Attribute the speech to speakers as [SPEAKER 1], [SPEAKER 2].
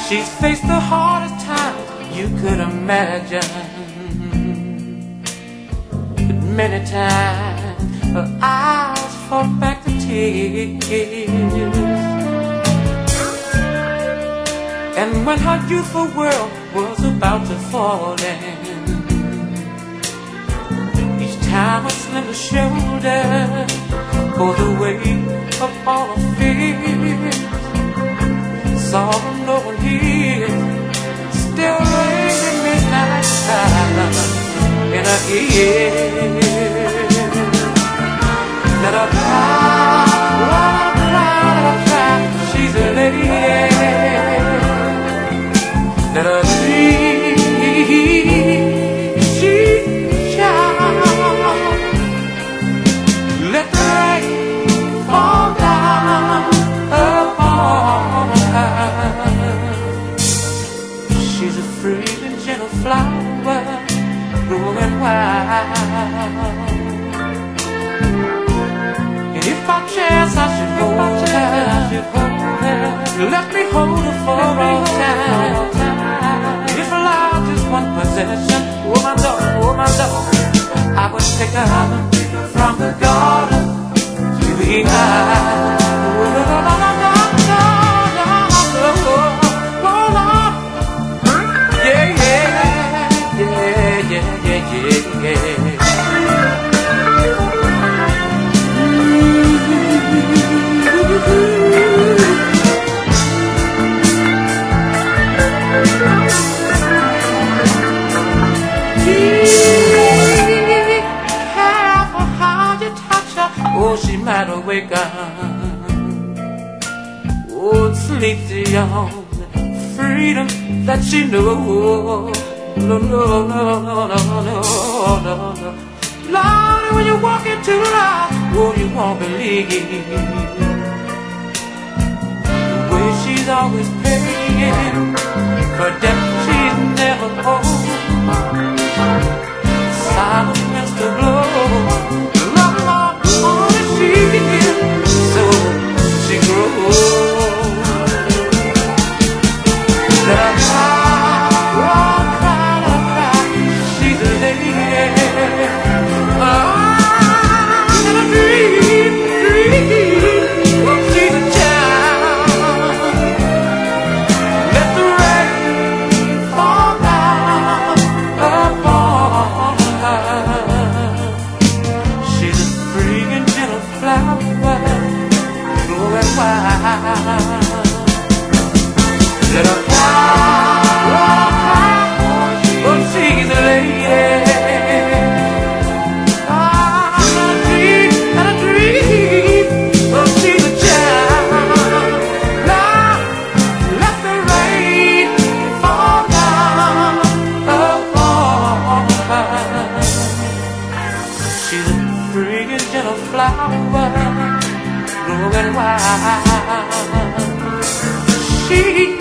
[SPEAKER 1] She's faced the hardest time you could imagine, but many times her eyes fall back to tears. And when her youthful world was about to fall in, each time a slender shoulder bore the weight of all her fears. Sorrow no one here, still ringing midnight silence in her ear. Let her cry, let her cry, she's a lady. Let her dream, she shall. Let the rain fall down upon her. She's a free and gentle flower, growing wild. And if by chance I should hold her, let me hold her for all time. If allowed just one possession, oh my dog, I would take her from the garden to the eye. Oh, she might awaken. Oh, sleep the young freedom that she knows. No, no, no, no, no, no, no, no. Lord, when you walk into life, oh, you won't believe the way she's always paying for debt she's never owed. Silence the blow. So she grows. Let her cry, oh, cry, let her cry. She's a lady. Let her dream, dream. Oh, she's a child. Let the rain fall down upon her. She's a free and gentle flower, growing wild. Let her cry, oh, cry, oh, she's a lady. Let her dream, oh, she's a child. Now, let the rain fall down upon her. She's a free and gentle flower, growing wild. She